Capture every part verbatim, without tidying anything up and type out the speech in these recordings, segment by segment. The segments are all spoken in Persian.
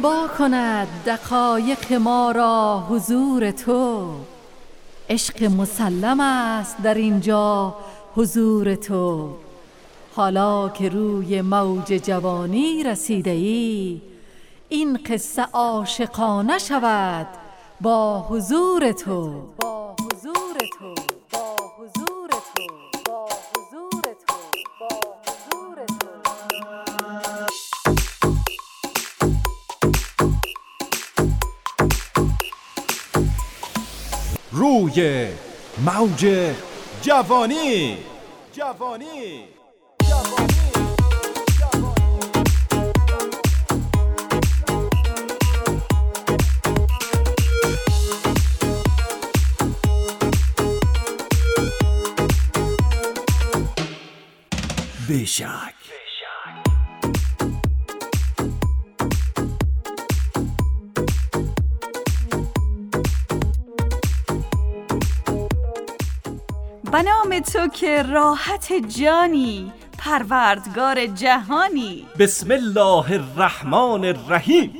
زیبا کند دقایق ما را حضور تو. عشق مسلم است در اینجا حضور تو. حالا که روی موج جوانی رسیده ای، این قصه عاشقانه شود با حضور تو. با حضور تو، با حضور تو، با حضور تو، با حضور تو. روی موج جوانی جوانی بیشک. به نام تو که راحت جانی، پروردگار جهانی. بسم الله الرحمن الرحیم.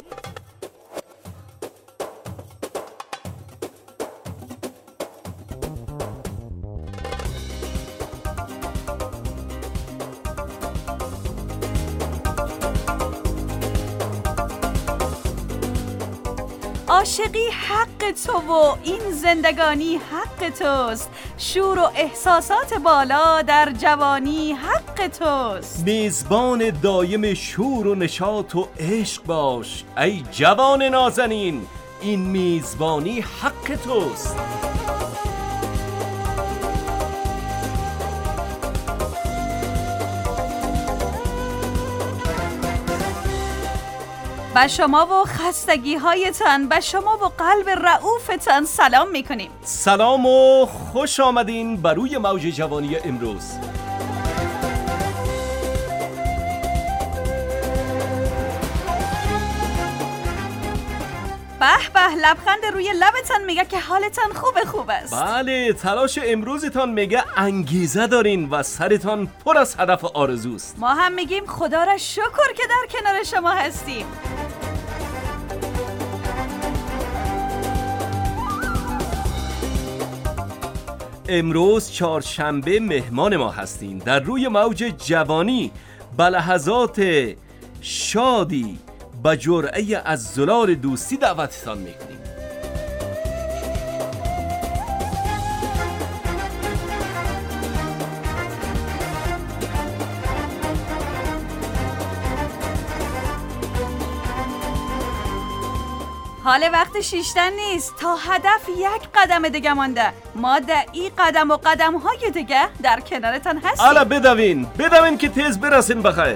عاشقی حق تو و این زندگانی حق توست. شور و احساسات بالا در جوانی حق توست. میزبان دایم شور و نشاط و عشق باش ای جوان نازنین، این میزبانی حق توست. به شما و خستگی هایتان، به شما و قلب رئوفتان سلام میکنیم. سلام و خوش آمدین بر روی موج جوانی امروز. به به، لبخند روی لبتان میگه که حالتان خوب خوب است. بله، تلاش امروزتان میگه انگیزه دارین و سرتان پر از هدف آرزوست. ما هم میگیم خدا را شکر که در کنار شما هستیم. امروز چهارشنبه مهمان ما هستین در روی موج جوانی. به لحظات شادی با جرعه از زلال دوستی دعوتتان میکنیم. حال وقت شیشتن نیست، تا هدف یک قدم دیگه مانده. ما در این قدم و قدم های دیگه در کنارتان هستیم. حالا بدوین بدوین که تیز برسین بخیر.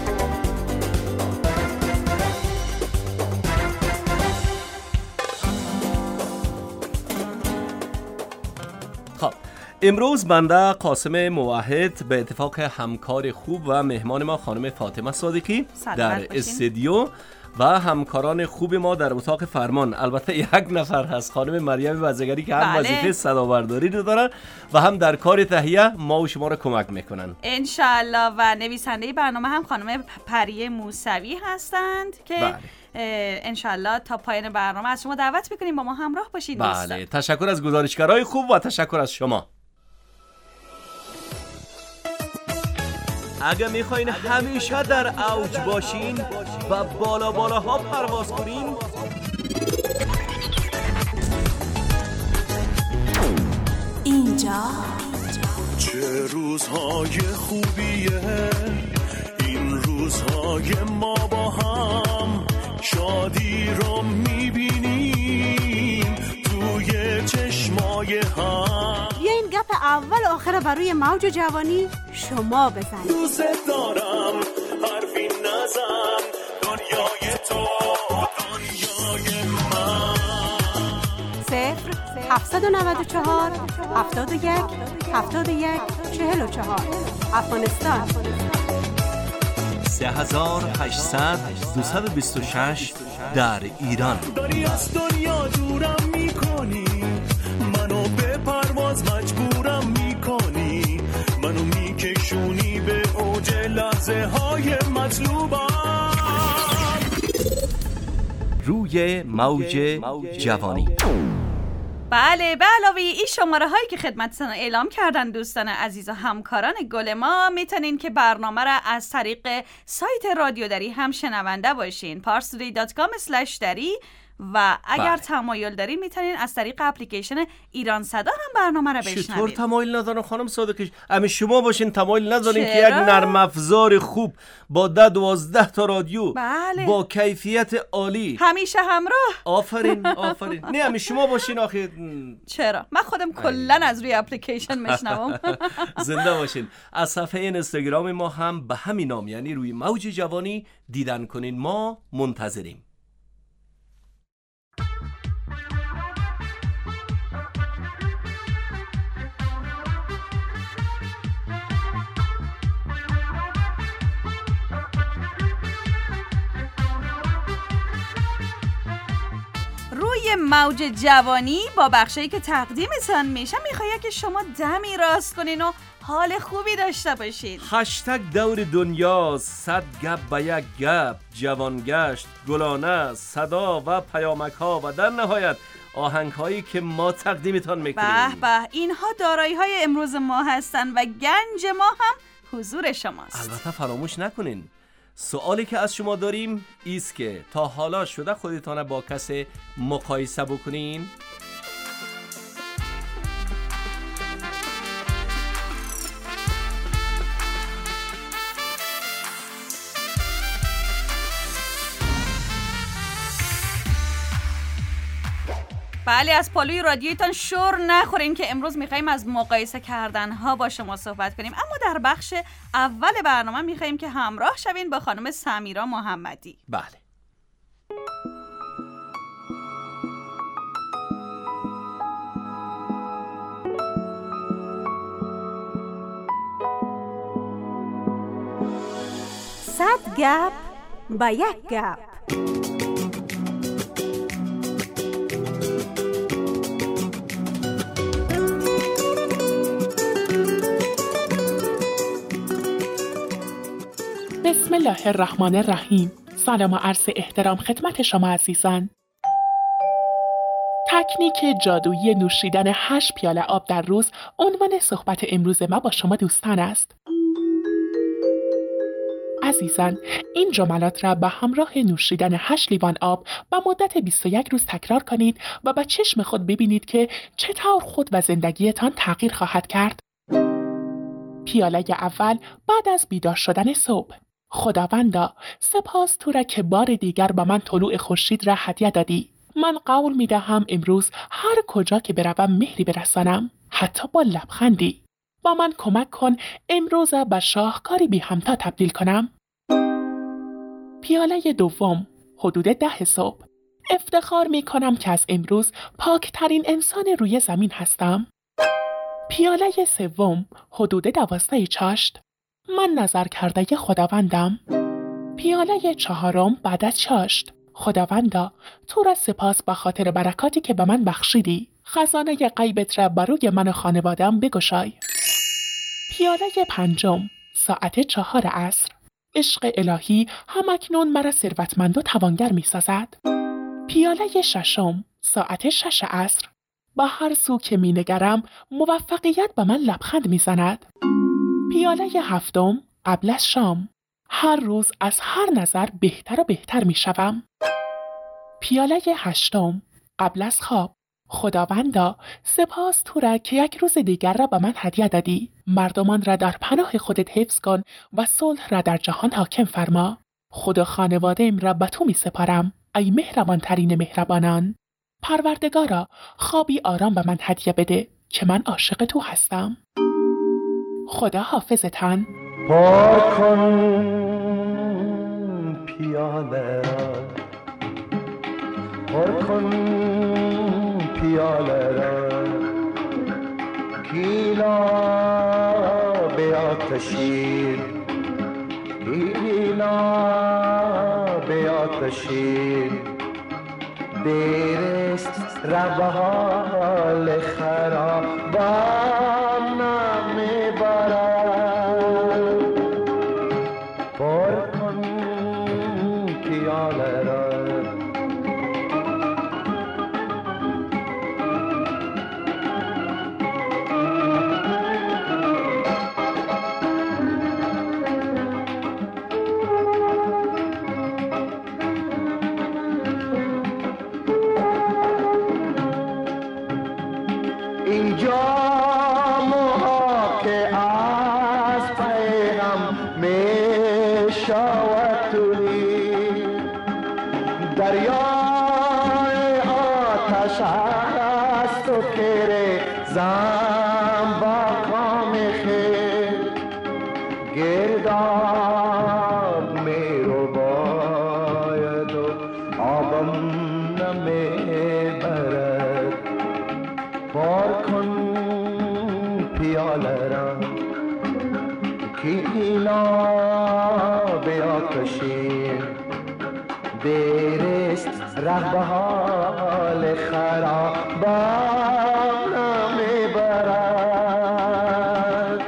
خب امروز بنده قاسم موحد به اتفاق همکار خوب و مهمان ما خانم فاطمه صادقی در استودیو و همکاران خوب ما در اتاق فرمان، البته یک نفر هست خانم مریم وزگری که هم بله. وظیفه صدابرداری رو دارن و هم در کار تهیه ما و شما رو کمک میکنن انشالله. و نویسنده برنامه هم خانم پریه موسوی هستند که بله. انشالله تا پایان برنامه از شما دعوت میکنیم با ما همراه باشید. بله دوستان. تشکر از گزارشگرای خوب و تشکر از شما. اگه میخواین همیشه در اوج باشین و بالا بالا ها پرواز کنین، اینجا چه روزهای خوبیه این روزهای ما با هم، شادی رو میبینیم توی چشمای هم. بیاین گپ اول آخر بروی موج جوانی شما بزنید. دوست دارم حرفی نزن، دنیای تو دنیای من. صفر هفتصد و نود و چهار هفتاد و یک هفتاد و یک چهل و چهار افغانستان. سه هزار و هشتصد دویست و بیست و شش در ایران. داری از دنیا دورم میکنی، منو به پرواز مجبورم میکنی، منو میکشونی به اوج لحظه های مطلوبم. روی موج جوانی. بله، به علاوه این شماره هایی که خدمتتون اعلام کردن دوستان عزیز و همکاران گل ما، میتونین که برنامه را از طریق سایت رادیو دری هم شنونده باشین، پارسدری دات کام اسلش دری، و اگر بله. تمایل دارین میتونین از طریق اپلیکیشن ایران صدا هم برنامه را بشنوید. چطور تمایل ندارم خانم صادقی؟ اما شما باشین تمایل ندارین که یک نرم افزار خوب با ده دوازده تا رادیو بله. با کیفیت عالی همیشه همراه. آفرین آفرین. نه اما شما باشین آخه. چرا؟ من خودم کلا از روی اپلیکیشن میشنوم. زنده باشین. از صفحه اینستاگرام ما هم به همین نام، یعنی روی موج جوانی دیدن کنین. ما منتظریم. روی موج جوانی با بخشی که تقدیمتان میشه میخواد که شما دمی راست کنین و حال خوبی داشته باشید. هشتگ دور دنیا، صد گپ به یک گپ، جوانگشت، گلانه، صدا و پیامک ها و در نهایت آهنگ هایی که ما تقدیمتان میکنیم. به به، اینها دارایی های امروز ما هستن و گنج ما هم حضور شماست. البته فراموش نکنین سوالی که از شما داریم ایست که تا حالا شده خودتان با کسی مقایسه بکنین؟ بله، از پالوی رادیویتان شور نخورین که امروز میخواییم از مقایسه کردن ها با شما صحبت کنیم، اما در بخش اول برنامه میخواییم که همراه شوین با خانم سمیرا محمدی. بله. صد گپ با یک گپ. بسم الله الرحمن الرحیم. سلام و عرض احترام خدمت شما عزیزان. تکنیک جادویی نوشیدن هشت پیاله آب در روز عنوان صحبت امروز ما با شما دوستان است. عزیزان، این جملات را به همراه نوشیدن هشت لیوان آب به مدت بیست و یک روز تکرار کنید و با چشم خود ببینید که چطور خود و زندگیتان تغییر خواهد کرد. پیاله اول بعد از بیدار شدن صبح. خداوندا، سپاس تو را که بار دیگر به من طلوع خورشید را هدیه دادی. من قول می دهم امروز هر کجا که بروم مهری برسانم، حتی با لبخندی. با من کمک کن امروز به شاهکاری بی همتا تبدیل کنم. پیاله دوم، حدود ده صبح. افتخار می کنم که از امروز پاکترین انسان روی زمین هستم. پیاله سوم، حدود دوازده چاشت. من نظر کرده خداوندم. پیاله چهارم، بعد از چاشت. خداوندا، تو را سپاس به خاطر برکاتی که به من بخشیدی. خزانه غیبت را بروی من و خانواده‌ام بگشای. پیاله پنجم، ساعت چهار عصر. عشق الهی همکنون مرا ثروتمند و توانگر می سازد. پیاله ششم، ساعت شش عصر. با هر سو که می نگرم موفقیت به من لبخند می زند. پیاله هفتم، قبل از شام. هر روز از هر نظر بهتر و بهتر می شوم. پیاله هشتم، قبل از خواب. خداوندا، سپاس تو را که یک روز دیگر را به من هدیه دادی. مردمان را در پناه خودت حفظ کن و صلح را در جهان حاکم فرما. خدا خانواده‌ام را به تو می سپارم، ای مهربان ترین مهربانان. پروردگارا، خوابی آرام به من هدیه بده که من عاشق تو هستم. خدا حافظتان. پاک کن پیاله را، پر کن پیاله را، گیلا به آتشین، گیلا به آتشین، دیرست روال خرابان میبرد. پر کن پیاله را، های آتش است و کره زم با کام خیل گرداب می رو باید و آبم نمی برد بار کن پیاله را که اینا به آتشین دیرست ره به حال خرابان میبرد.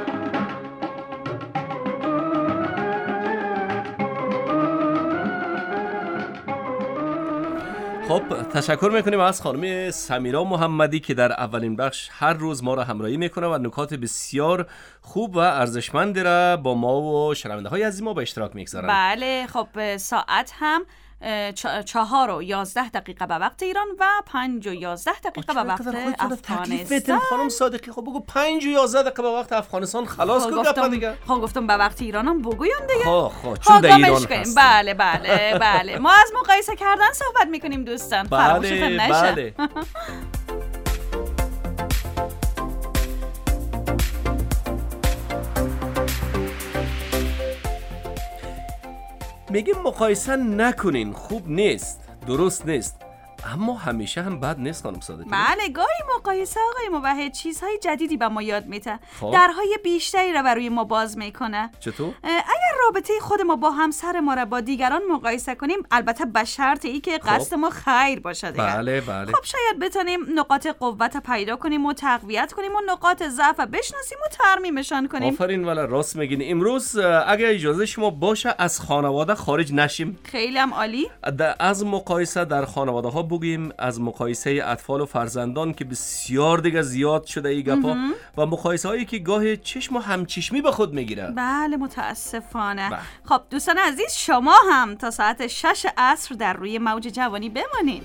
خب تشکر میکنیم از خانم سمیرا محمدی که در اولین بخش هر روز ما را همراهی میکنه و نکات بسیار خوب و ارزشمند را با ما و شنونده های عزیز ما به اشتراک میگذارن. بله خب ساعت هم چهار و یازده دقیقه به وقت ایران و پنج و یازده دقیقه به وقت افغانستان. خانم صادقی خب بگو پنج و یازده دقیقه به وقت افغانستان خلاص کن گپا دیگه. خب گفتم به وقت ایران هم بگویم دیگه. خب خب چون در ایران هستیم. بله بله بله ما از مقایسه کردن صحبت میکنیم دوستان. بله بله. میگیم مقایسه نکنین، خوب نیست، درست نیست، اما همیشه هم بد نیست خانم صادقی. بله گاهی مقایسه آقای موحد چیزهای جدیدی به ما یاد میده، درهای بیشتری را برای ما باز میکنه. چطور؟ اگر رابطه خود ما با همسر ما را با دیگران مقایسه کنیم، البته به شرط ای که قصد ما خیر باشه دیگه. بله بله. خب شاید بتونیم نقاط قوت پیدا کنیم و تقویت کنیم و نقاط ضعف بشناسیم و ترمیمشان کنیم. آفرین ولی راست میگین. امروز اگر اجازه شما باشه از خانواده خارج نشیم. خیلی هم عالی. از مقایسه در خانواده ها بگیم، از مقایسه اطفال و فرزندان که بسیار دیگه زیاد شده ای گپا و مقایسه هایی که گاه چشم و همچشمی به خود میگیره. بله متاسفانه. بله. خب دوستان عزیز شما هم تا ساعت شش عصر در روی موج جوانی بمانید.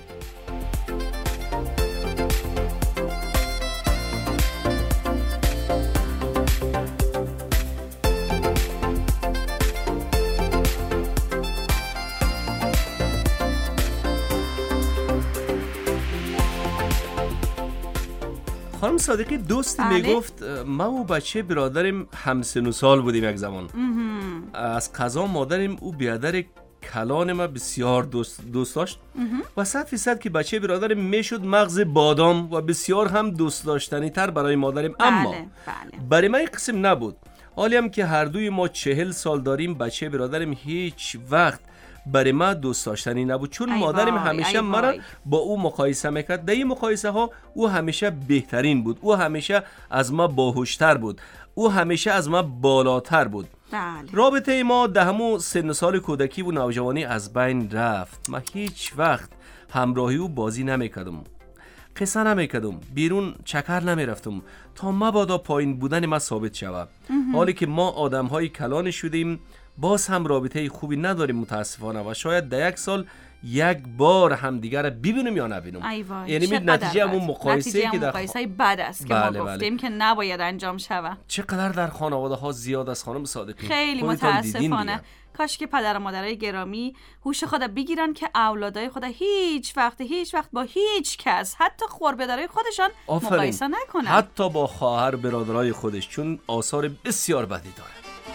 خانم صادقی دوستی بله؟ میگفت ما و بچه برادرم همسن و سال بودیم یک زمان. از قضا مادرم او بیادر کلان ما بسیار دوست, دوست داشت و صد فیصد که بچه برادرم میشد مغز بادام و بسیار هم دوست داشتنی تر برای مادرم. بله، اما بله. برای من این قسم نبود. حالی هم که هر دوی ما چهل سال داریم، بچه برادرم هیچ وقت برای ما دوست داشتنی نبود، چون ای مادرم وای، همیشه مرا با او مقایسه میکرد. در این مقایسه ها او همیشه بهترین بود، او همیشه از ما باهوشتر بود، او همیشه از ما بالاتر بود. بله. رابطه ما در همون سن سال کودکی و نوجوانی از بین رفت. من هیچ وقت همراهی او بازی نمیکردم، قصه نمیکردم، بیرون چکر نمیرفتم تا مبادا پایین بودن ما ثابت شود. حالی که ما آدم های کلان شدیم، باز هم رابطه خوبی نداریم متاسفانه و شاید در یک سال یک بار هم دیگر را ببینیم یا نبینیم. یعنی نتیجه همون مقایسه که در مقایسه بد است که بله ما گفتیم بله. که نباید انجام شود. چقدر در خانواده ها زیاد است خانم صادقی. خیلی متاسفانه. کاش که پدر و مادرای گرامی هوش خود بگیرن که اولادای خود هیچ وقت هیچ وقت با هیچ کس، حتی خوربدارای خودشان مقایسه نکنن، حتی با خواهر برادرای خودش، چون آثار بسیار بدی داره.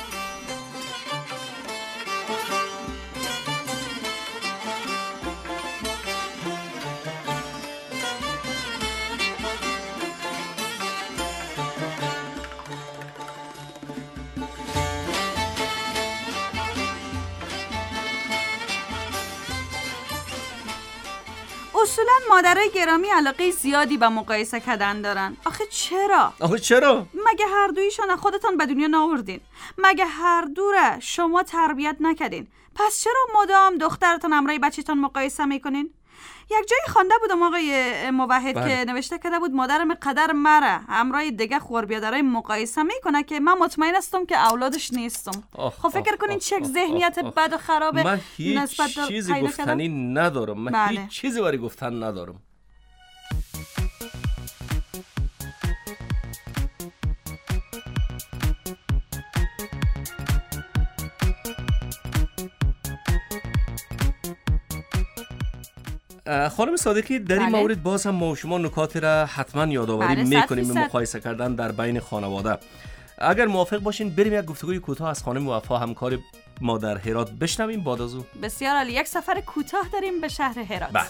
اصولا مادرای گرامی علاقه زیادی به مقایسه کردن دارن. آخه چرا؟ آخه چرا؟ مگه هر دویشون خودتان به دنیا نآوردین؟ مگه هر دو را شما تربیت نکردین؟ پس چرا مدام دخترتان همراه بچه‌تان مقایسه میکنین؟ یک جایی خوانده بودم آقای موحد بله. که نوشته کرده بود مادرم قدر مرا همراه دیگه خوربیادرای مقایسه میکنه که من مطمئن هستم که اولادش نیستم. خب فکر کنین چه ذهنیت بد و خرابه. من هیچ چیزی گفتنی ندارم. من بله. هیچ چیزی برای گفتن ندارم. خانم صادقی در این بله. مورد باز هم ما و شما نکاتی را حتما یادآوری بله، میکنیم صد به فیصد. مقایسه کردن در بین خانواده. اگر موافق باشین بریم یک گفتگوی کوتاه از خانم وفا همکار ما در هرات بشنویم. بعد از او بسیار عالی، یک سفر کوتاه داریم به شهر هرات. بله.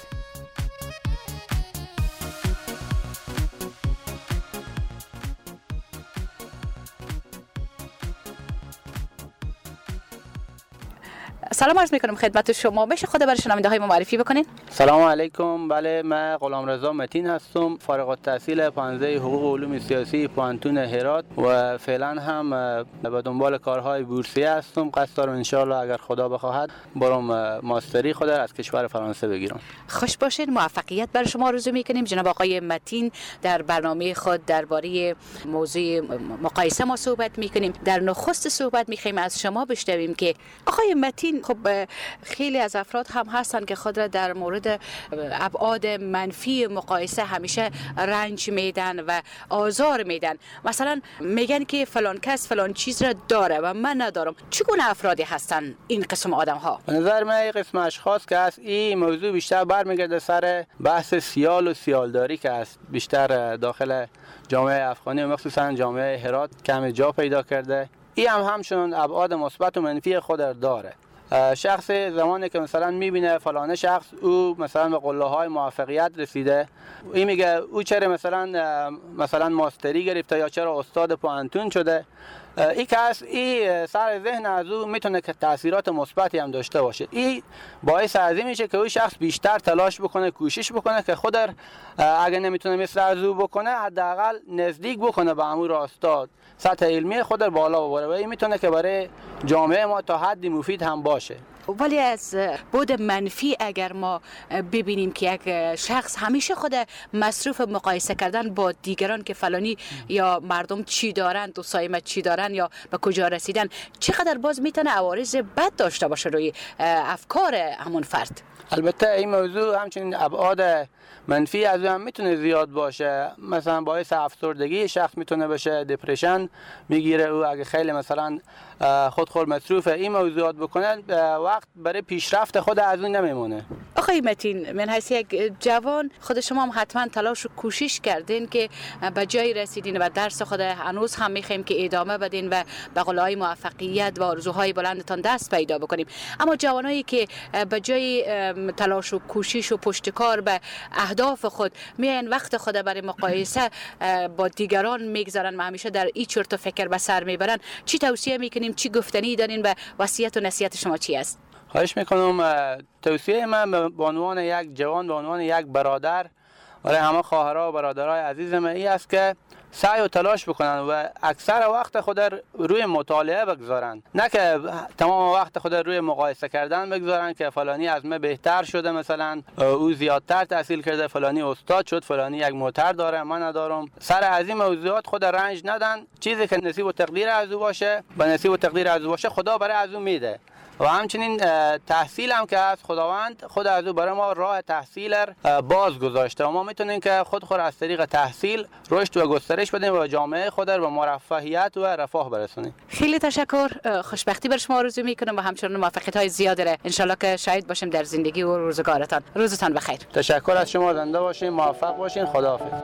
سلام عرض میکنم خدمت شما. میشه خود برای شنونده های ما معرفی بکنین؟ سلام علیکم. بله، من غلامرضا متین هستم، فارغ التحصیل پانزده حقوق و علوم سیاسی پانتون هرات و فعلا هم به دنبال کارهای بورسیه هستم. قصد دارم ان شاء الله اگر خدا بخواهد برم ماستری خود از کشور فرانسه بگیرم. خوش باشین، موفقیت برای شما آرزو میکنیم. جناب آقای متین در برنامه خود درباره موضوع مقایسه ما صحبت میکنیم. در نخست صحبت میخوایم از شما بشنویم که آقای متین، خب خیلی از افراد هم هستن که خود را در مورد ابعاد منفی مقایسه همیشه رنج میدن و آزار میدن. مثلا میگن که فلان کس فلان چیز را داره و من ندارم. چگونه افرادی هستن این قسم آدم ها؟ به نظر من این قسم اشخاص که هست، این موضوع بیشتر برمیگرده سر بحث سیال و سیالداری که هست بیشتر داخل جامعه افغانی و مخصوصا جامعه هرات کم جا پیدا کرده. این هم همچنان ابعاد مثبت و منفی خود داره. شخص زمانی که مثلا میبینه فلانه شخص او مثلا به قله های موفقیت رسیده، این میگه او چرا مثلا مثلا ماستری گرفته یا چرا استاد پانتون شده. این کس این سر ذهن از او میتونه که تاثیرات مثبتی هم داشته باشه. این باعث از این میشه که اون شخص بیشتر تلاش بکنه، کوشش بکنه که خود اگه نمیتونه مثل از او بکنه حداقل نزدیک بکنه به امور استاد، سطح علمی خود بالا ببره و این میتونه که برای جامعه ما تا حدی مفید هم باشه. ولی از بود منفی اگر ما ببینیم که یک شخص همیشه خود مصروف مقایسه کردن با دیگران که فلانی یا مردم چی دارن، دوستای چی دارن یا به کجا رسیدن، چقدر باز میتونه عوارض بد داشته باشه روی افکار همون فرد. البته این موضوع همچنین ابعاد منفی از هم میتونه زیاد باشه. مثلا باعث افسردگی شخص میتونه بشه، دپرشن میگیره او اگه خیلی مثلا خودخور مصروف این موضوعات بکنه، وقت برای پیشرفت خود از اون نمیمونه. آقای متین، من حیث یک جوان، خود شما هم حتما تلاش و کوشش کردین که به جایی رسیدین و درس خود هنوز هم میخوایم که ادامه بدین و به قله‌های موفقیت و آرزوهای بلندتان دست پیدا بکنیم. اما جوانایی که به جای تلاش و کوشش و پشتکار به اهداف خود میان وقت خود برای مقایسه با دیگران میگذارن و همیشه در این چرت و فکر به سر میبرن، چی توصیه میکنیم، چی گفتنی دارین و وصیت و نصیحت شما چی است؟ خواهش میکنم. توصیه من به عنوان یک جوان، به عنوان یک برادر برای همه خواهرها و برادرای عزیز من این است که سعی و تلاش بکنن و اکثر وقت خود روی مطالعه بگذارن، نه که تمام وقت خود روی مقایسه کردن بگذارن که فلانی از من بهتر شده، مثلا او زیادتر تحصیل کرده، فلانی استاد شد، فلانی یک موتر داره من ندارم. سر از این موضوعات خود رنج ندن. چیزی که نصیب و تقدیر از او باشه، به نصیب و تقدیر از او باشه خدا برای از او میده. و همچنین تحصیل هم که از خداوند خود از او برای ما راه تحصیل باز گذاشته و ما میتونیم که خود خود از طریق تحصیل رشد و گسترش بدیم و جامعه خود را به مرفهیت و رفاه برسونیم. خیلی تشکر. خوشبختی بر شما آرزو میکنم و همچنین موفقیت‌های زیادی را ان شاءالله که شاهد باشیم در زندگی و روزگارتان. روزتان بخیر. تشکر از شما. زنده باشین، موفق باشین. خداحافظ.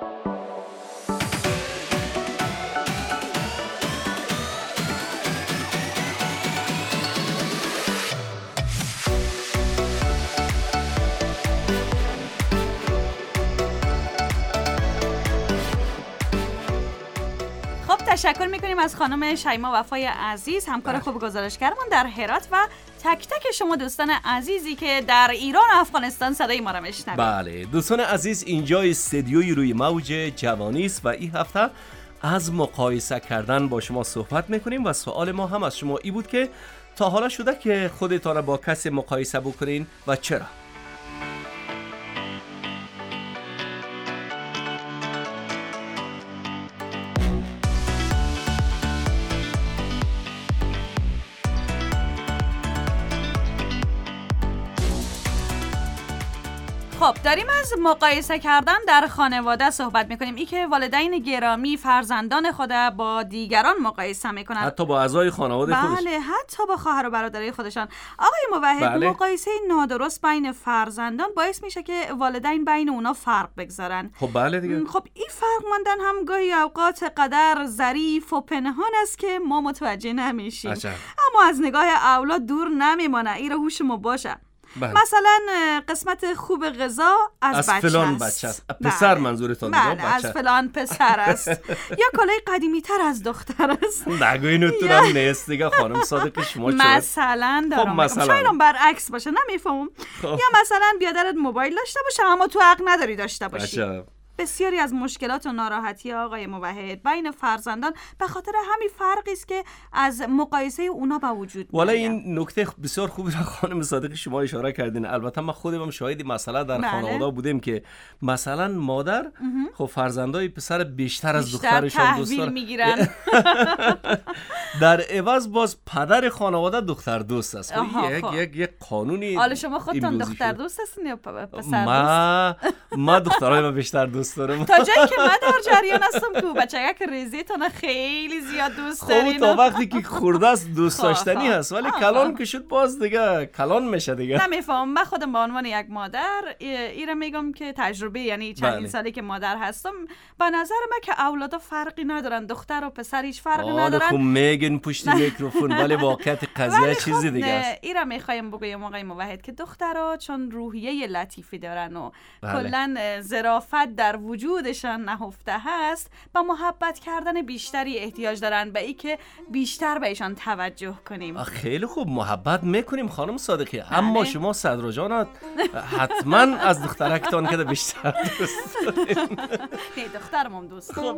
تشکر میکنیم از خانم شیما وفای عزیز، همکار خوب گزارشگرمان در هرات و تک تک شما دوستان عزیزی که در ایران و افغانستان صدای ما را میشنوید. بله دوستان عزیز، اینجا استدیوی روی موج جوانی است و این هفته از مقایسه کردن با شما صحبت میکنیم و سوال ما هم از شما ای بود که تا حالا شده که خودتان را با کسی مقایسه بکنین و چرا؟ خب داریم از مقایسه کردن در خانواده صحبت میکنیم. ای که والدین گرامی فرزندان خود با دیگران مقایسه میکنن، حتی با اعضای خانواده بله خودش. بله حتی با خواهر و برادرای خودشان. آقای موحد، بله. مقایسه نادرست بین فرزندان باعث میشه که والدین بین اونا فرق بگذارن. خب بله دیگه. خب این فرق ماندن هم گاهی اوقات قدر ظریف و پنهان است که ما متوجه نمیشیم. عجب. اما از نگاه اولاد دور نمیمانه. این رو هوش ما باشه. بله. مثلا قسمت خوب غذا از, از بچه فلان است. بچه است. پسر بله. منظورتون بله. دیگه؟ از فلان پسر است. یا کلاه قدیمی تر از دختر است. نگو اینو تو هم نیست دیگه خانم صادقی شما چه؟ مثلا دارم. خب مثلا شاید هم برعکس باشه، نمیفهمم. خب. یا مثلا بیادرت موبایل داشته باشه اما تو حق نداری داشته باشی. عجب. بسیاری از مشکلات و ناراحتی آقای موحد بین فرزندان به خاطر همین فرقی است که از مقایسه اونا به وجود میاد. والا این نکته بسیار خوبی را خانم صادقی شما اشاره کردین. البته من خودم هم شاهد مسئله در بله. خانواده بودیم که مثلا مادر خب فرزندای پسر بیشتر از بیشتر دخترشان دوست تحویل داره میگیرن. در عوض باز پدر خانواده دختر دوست است. آها، یک خب. یک یک قانونی. حالا شما خودتون امروزی دختر شد. دوست هستین یا پ- پسر دوست؟ ما ما دخترای من بیشتر دوست دارم. تا جایی که من در جریان هستم که بچگک ریزیتون خیلی زیاد دوست خب دارین. تا وقتی که خورده است دوست خب، داشتنی خب. هست، ولی آها. کلان که شد باز دیگه کلان میشه دیگه. نمیفهم. من خودم به عنوان یک مادر ایره میگم که تجربه، یعنی چندین بله. سالی که مادر هستم، به نظر من که اولادا فرقی ندارن، دختر و پسر هیچ فرقی حالا ندارن. خب میگن پشت میکروفون ولی واقعیت قضیه ولی چیزی خب دیگه نه، است. ایره میخوایم بگویم آقای موحد که دخترها چون روحیه لطیفی دارن و بله. کلا ظرافت در وجودشان نهفته هست، با محبت کردن بیشتری احتیاج دارن، به ای که بیشتر بهشان توجه کنیم. آه، خیلی خوب محبت میکنیم خانم صادقی، اما شما صدر جانت حتما از دخترکتان که بیشتر دوست دارین. نه دخترم هم دوست دارم.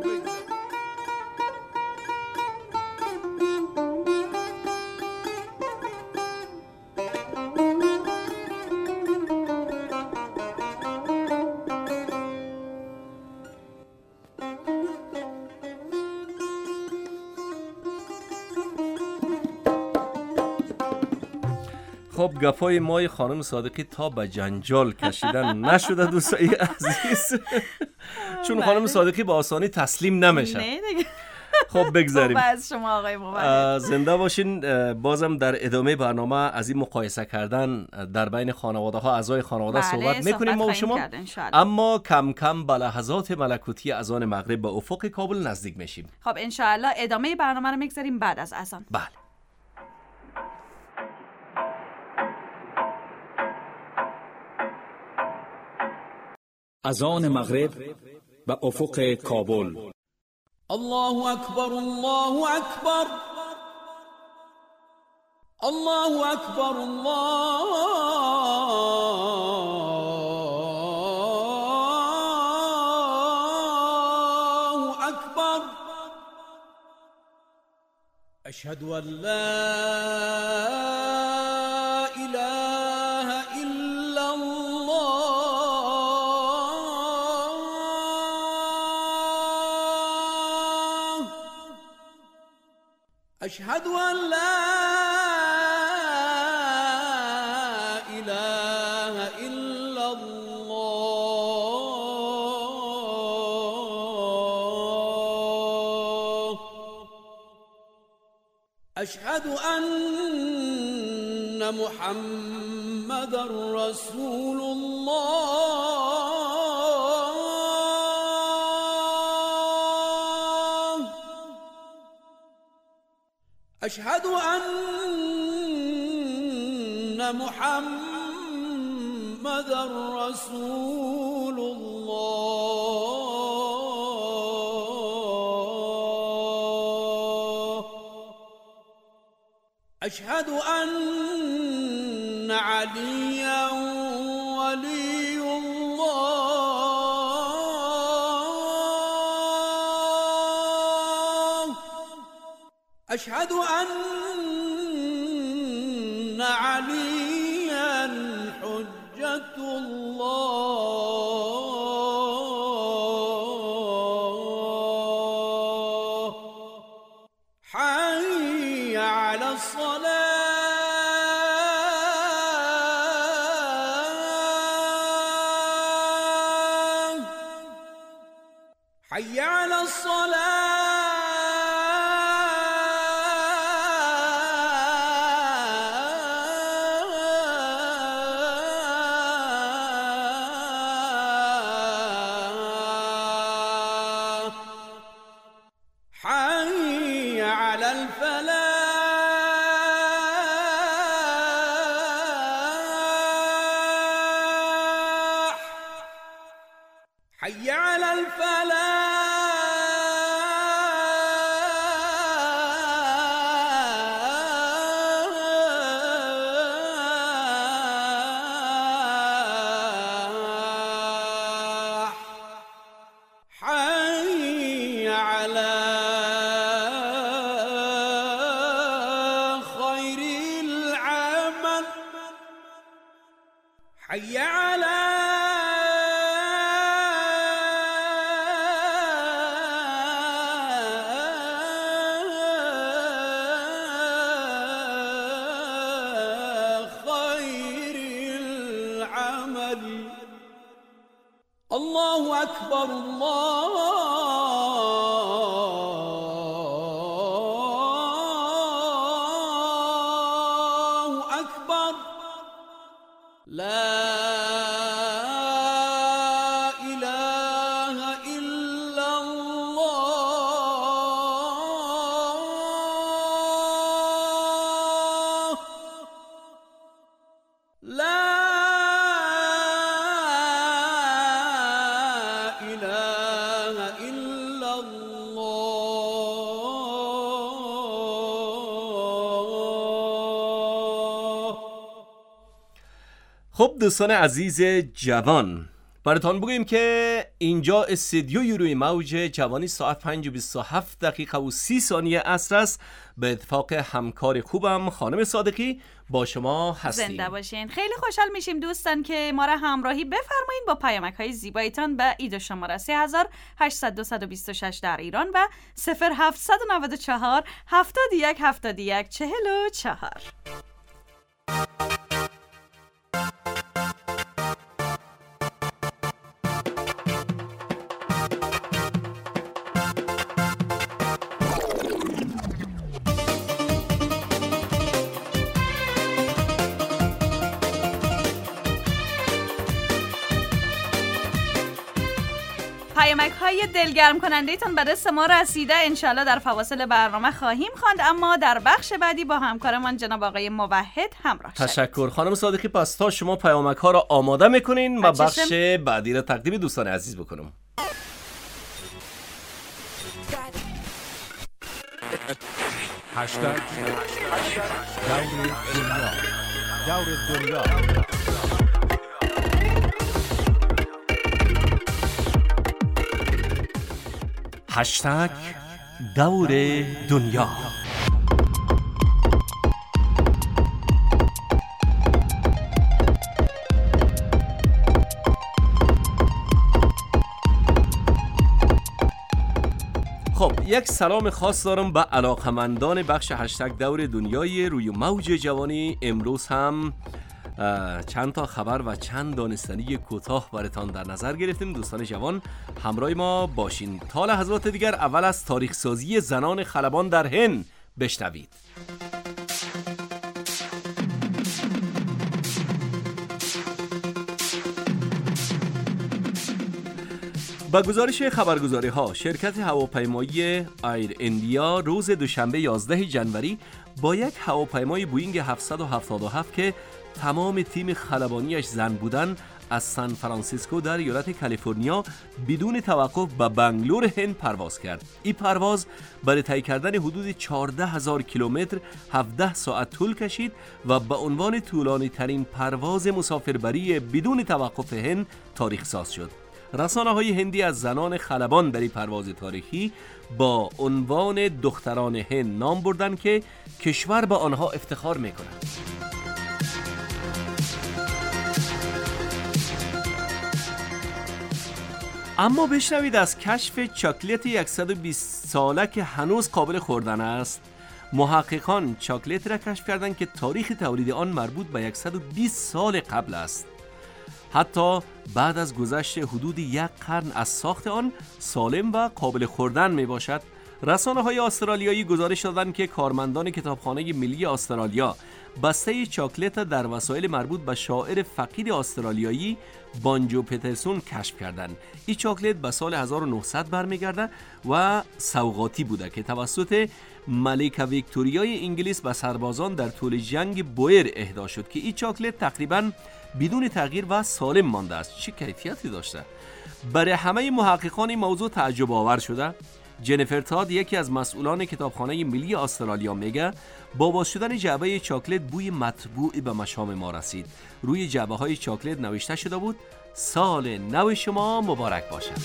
خب گپای مای خانم صادقی تا به جنجال کشیدن نشده دوستای عزیز، چون خانم صادقی با آسانی تسلیم نمیشن. نه دیگه. خب بگذاریم. خب از شما آقای موحد. زنده باشین. بازم در ادامه برنامه از این مقایسه کردن در بین خانواده ها، اعضای خانواده بله، صحبت میکنیم ما و شما. اما کم کم به لحظات ملکوتی اذان مغرب به افق کابل نزدیک میشیم. خب انشاءالله ادامه برنامه رو میگذاریم بعد از اذان. بله. اذان مغرب به افق کابل. الله اکبر الله اکبر الله اکبر الله اکبر اشهد ان لا اله الا الله اشهد ان لا اله الا الله اشهد ان محمد رسول الله اشهد ان محمد رسول الله اشهد ان عليا ولي الله اشهد ان عليا حجة الله حي على الصلاة حي على الصلاة حي على الفلاح حي على الفلاح حي على خير العمل حي على خير العمل الله أكبر الله أكبر لا إله إلا الله لا إله إلا الله. خب دوستان عزیز جوان، براتون بگویم که اینجا استودیوی روی موج جوانی ساعت پنج و بیست و هفت دقیقه و سی ثانیه عصر است. به اتفاق همکار خوبم خانم صادقی با شما هستیم. زنده باشین. خیلی خوشحال میشیم دوستان که ما را همراهی بفرمایید با پیامک های زیبایتان به ایدو شماره سه هزار و هشتصد و بیست و شش در ایران و صفر هفتصد و نود و چهار هفتاد و یک هفتاد و یک چهل و چهار. پیامک های دلگرم کننده تان به دست ما رسیده، انشالله در فواصل برنامه خواهیم خواند، اما در بخش بعدی با همکارمان جناب آقای موحد همراه شدید. تشکر خانم صادقی. پس تا شما پیامک ها را آماده میکنین و بخش بعدی را تقدیم دوستان عزیز بکنم. هشتگ دور دنیا دور دنیا هشتگ دور دنیا. خب یک سلام خاص دارم به علاقمندان بخش هشتگ دور دنیای روی موج جوانی. امروز هم چند تا خبر و چند دانستنی کوتاه براتان در نظر گرفتیم. دوستان جوان همراه ما باشین تا لحظات دیگر. اول از تاریخ سازی زنان خلبان در هند بشنوید. با گزارش خبرگزاری ها، شرکت هواپیمایی ایر اندیا روز دوشنبه یازده ژانویه با یک هواپیمای بوینگ هفتصد و هفتاد و هفت که تمام تیم خلبانیش زن بودند از سان فرانسیسکو در ایالت کالیفرنیا بدون توقف به بنگلور هند پرواز کرد. این پرواز برای طی کردن حدود چهارده هزار کیلومتر هفده ساعت طول کشید و به عنوان طولانی ترین پرواز مسافربری بدون توقف هند تاریخ ساز شد. رسانه های هندی از زنان خلبان در این پرواز تاریخی با عنوان دختران هند نام بردند که کشور به آنها افتخار می‌کند. اما بشنوید از کشف چاکلت صد و بیست ساله که هنوز قابل خوردن است. محققان چاکلت را کشف کردند که تاریخ تولید آن مربوط به صد و بیست سال قبل است. حتی بعد از گذشت حدود یک قرن از ساخت آن سالم و قابل خوردن می باشد. رسانه‌های استرالیایی گزارش دادند که کارمندان کتابخانه ملی استرالیا بسته چاکلت در وسایل مربوط به شاعر فقید استرالیایی بانجو پترسون کشف کردند. این چاکلت به سال هزار و نهصد برمیگرده و سوغاتی بوده که توسط ملکه ویکتوریای انگلیس به سربازان در طول جنگ بویر اهدا شد که این چاکلت تقریباً بدون تغییر و سالم مانده است. چه کیفیتی داشته؟ برای همه محققان این موضوع تعجب آور شده. جنیفر تاد، یکی از مسئولان کتابخانه ملی استرالیا، میگه با باز شدن جعبه چاکلت بوی مطبوعی به مشام ما رسید. روی جعبه های چاکلت نوشته شده بود سال نو شما مبارک باشد.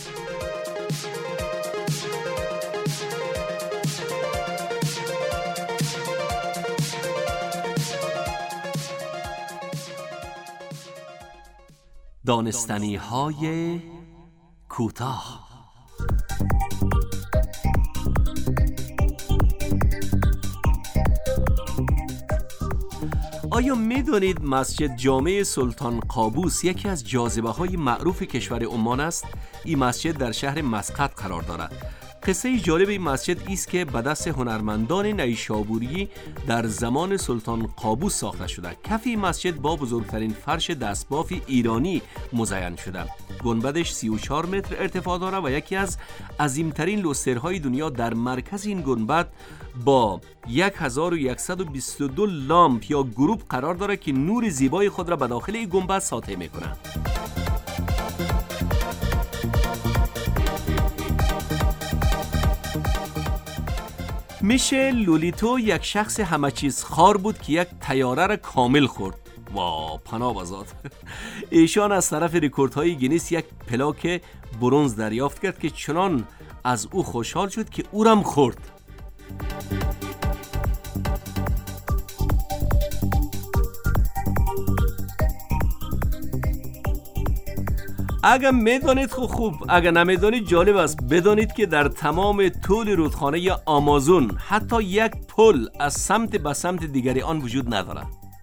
دانستنی های کوتاه. آیا می‌دانید مسجد جامع سلطان قابوس یکی از جاذبه‌های معروف کشور عمان است؟ این مسجد در شهر مسقط قرار دارد. قصه جالب این مسجد است که به دست هنرمندان نیشابوری در زمان سلطان قابوس ساخته شده. کف این مسجد با بزرگترین فرش دستباف ایرانی مزین شده. گنبدش سی و چهار متر ارتفاع دارد و یکی از عظیمترین لوسترهای دنیا در مرکز این گنبد با هزار و صد و بیست و دو لامپ یا گروب قرار دارد که نور زیبای خود را به داخل این گنبد ساطع می‌کند. میشل لولیتو یک شخص همه چیز خار بود که یک طیاره را کامل خورد. وا پناه بزاد. ایشان از طرف رکوردهای گینیس یک پلاک برنز دریافت کرد که چنان از او خوشحال شد که او را هم خورد. اگر میدانید خوب خوب، اگر نمیدانید جالب است. بدانید که در تمام طول رودخانه آمازون حتی یک پل از سمت به سمت دیگری آن وجود ندارد.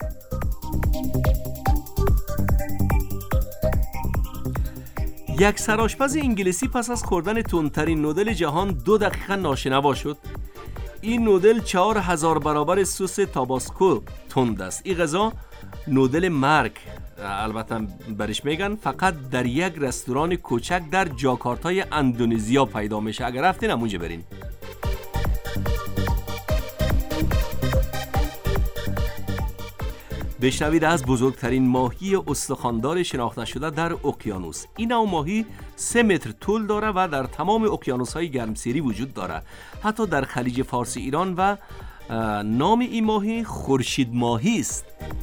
یک سرآشپز انگلیسی پس از خوردن تندترین نودل جهان دو دقیقه ناشنوا شد. این نودل چهار هزار برابر سس تاباسکو تند است. این غذا نودل مرگ البته برش میگن فقط در یک رستوران کوچک در جاکارتای اندونزیا پیدا میشه. اگر رفتین همونجا برین. بشنوید از بزرگترین ماهی استخواندار شناخته شده در اقیانوس. این نوع ماهی سه متر طول داره و در تمام اقیانوس‌های گرمسیری وجود داره. حتی در خلیج فارس ایران و نام این ماهی خورشید ماهی است.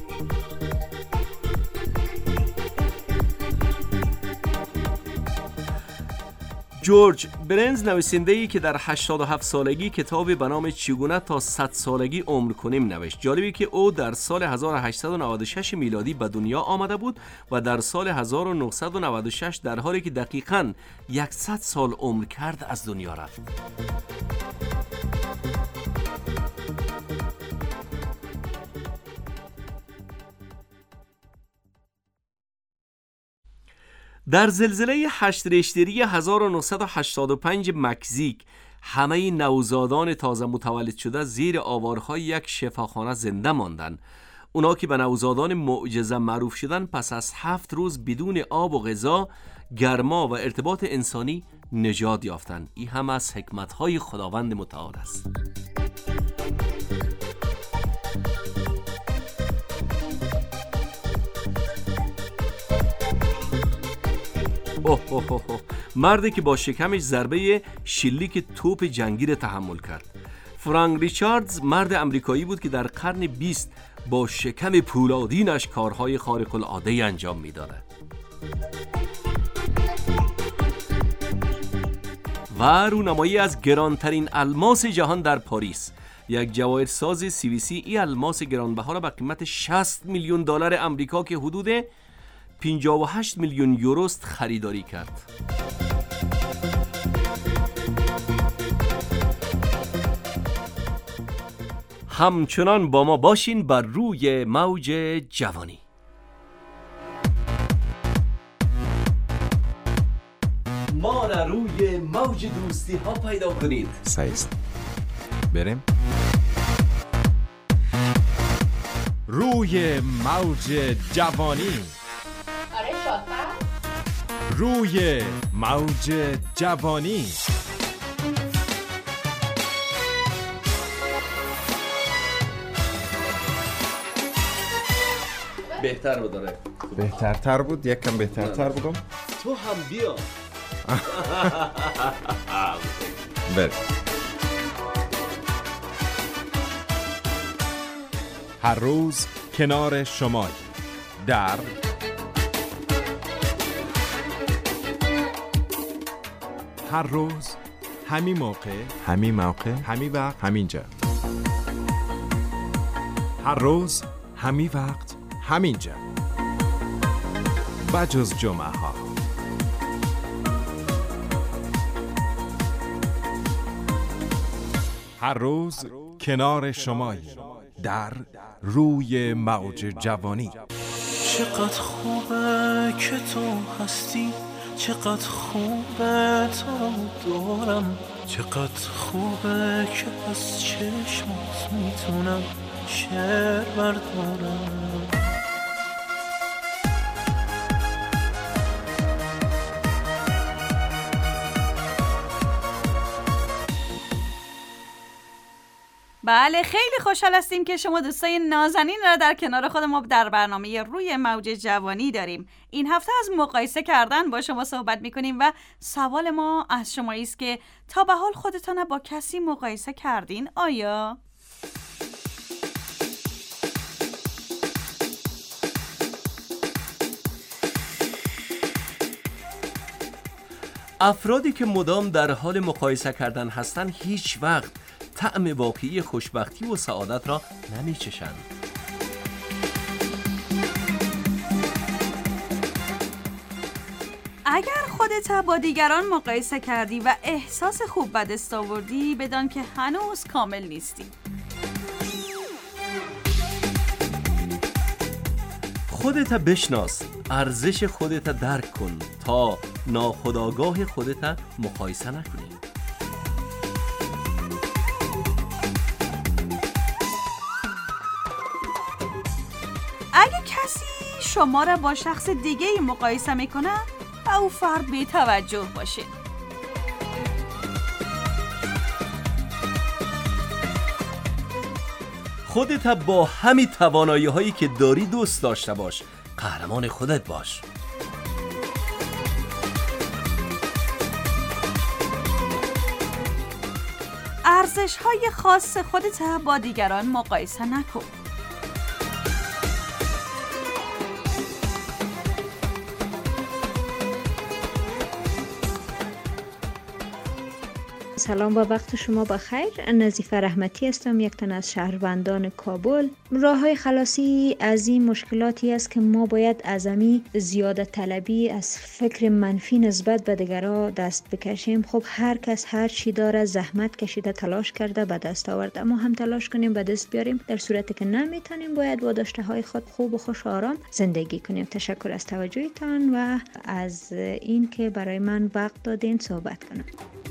جورج برنز، نویسنده‌ای که در هشتاد و هفت سالگی کتابی به نام چگونه تا صد سالگی عمر کنیم نوشت. جالبی که او در سال هزار و هشتصد و نود و شش میلادی به دنیا آمده بود و در سال هزار و نهصد و نود و شش در حالی که دقیقاً صد سال عمر کرد از دنیا رفت. در زلزله هشت ریشتری هزار و نهصد و هشتاد و پنج مکزیک همه نوزادان تازه متولد شده زیر آوارهای یک شفاخانه زنده ماندند. اونا که به نوزادان معجزه معروف شدن پس از هفت روز بدون آب و غذا، گرما و ارتباط انسانی نجات یافتند. این هم از حکمت‌های خداوند متعال است. اوه اوه اوه. مردی که با شکمش ضربه شلیک توپ جنگی را تحمل کرد. فرانک ریچاردز مرد امریکایی بود که در قرن بیست با شکم پولادینش کارهای خارق العاده انجام می‌داد. و رونمایی از گرانترین الماس جهان در پاریس. یک جواهرساز سوئیسی این الماس گرانبها را به قیمت شصت میلیون دلار آمریکا که حدود پنجاه و هشت میلیون یوروست خریداری کرد. همچنان با ما باشین بر روی موج جوانی. منو روی موج دوستی ها پیدا کنید. سایست بریم روی موج جوانی. آره شاطر. روی موج جوانی. بهتر بود داره. بهترتر بود، یک کم بهترتر بودم. تو هم بیا. بریم. هر روز کنار شمای در هر روز همین موقع همین موقع همین وقت همینجا. هر روز همین وقت همینجا بجز جمعه ها. هر روز کنار شمایی در روی موج جوانی. چقدر خوبه که تو هستی، چقدر خوبه تو دارم، چقدر خوبه که از چشمات میتونم شعر بردارم. بله خیلی خوشحال هستیم که شما دوستای نازنین را در کنار خود ما در برنامه روی موج جوانی داریم. این هفته از مقایسه کردن با شما صحبت میکنیم و سوال ما از شما است که تا به حال خودتان با کسی مقایسه کردین؟ آیا؟ افرادی که مدام در حال مقایسه کردن هستند هیچ وقت طعم واقعی خوشبختی و سعادت را نمیچشند. اگر خودت با دیگران مقایسه کردی و احساس خوب به دست آوردی، بدان که هنوز کامل نیستی. خودت بشناس، ارزش خودت درک کن تا ناخودآگاه خودت مقایسه نکنی. اگه کسی شما را با شخص دیگه مقایسه میکنه، به او فرد بی توجه باشید. خودت با همین توانایی هایی که داری دوست داشته باش. قهرمان خودت باش. ارزش های خاص خودت با دیگران مقایسه نکن. سلام، با وقت شما بخیر. نظیفه رحمتی هستم، یک تن از شهروندان کابل. راه‌های خلاصی از این مشکلاتی است که ما باید از امی زیاده طلبی، از فکر منفی نسبت به دیگران دست بکشیم. خب هر کس هر چی داره زحمت کشیده، تلاش کرده به دست آورده، ما هم تلاش کنیم به دست بیاریم. در صورتی که نمیتونیم باید با داشته های خود خوب و خوش آرام زندگی کنیم. تشکر از توجهتان و از این که برای من وقت دادین صحبت کنم.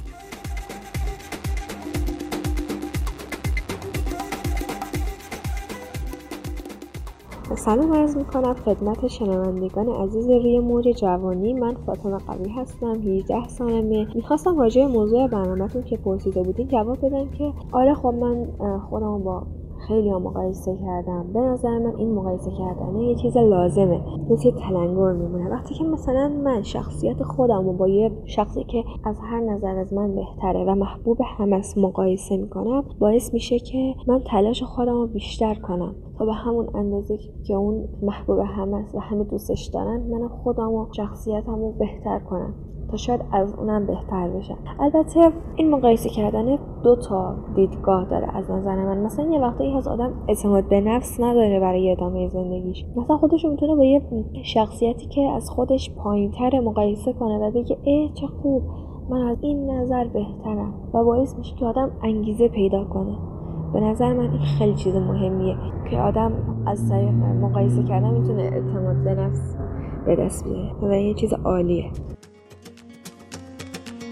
سلام عرض میکنم خدمت شنوندگان عزیز روی موج جوانی. من فاطمه قوی هستم، هجده سالمه. میخواستم راجع به موضوع برنامه‌تون که پرسیده بودین جواب بدم که آره خب من خودم با خیلی ها مقایسه کردم. به نظر من این مقایسه کردنه یه چیز لازمه، مثل تلنگر میمونه. وقتی که مثلا من شخصیت خودم رو با یه شخصی که از هر نظر از من بهتره و محبوب همه است مقایسه میکنم، باعث میشه که من تلاش خودم رو بیشتر کنم تا به همون اندازه که اون محبوب همه است و همه دوستش دارن، من خودم و شخصیتم رو بهتر کنم تا شاید از اونم بهتر بشم. البته این مقایسه کردن دو تا دیدگاه داره از نظر من. مثلا یه وقتایی هست آدم اعتماد به نفس نداره برای ادامه زندگیش، مثلا خودش میتونه با یه شخصیتی که از خودش پایین‌تر مقایسه کنه و بگه اه چه خوب، من از این نظر بهترم، و باعث میشه که آدم انگیزه پیدا کنه. به نظر من این خیلی چیز مهمیه که آدم از طریق مقایسه کردن میتونه اعتماد به نفس به دست بیاره و یه چیز عالیه.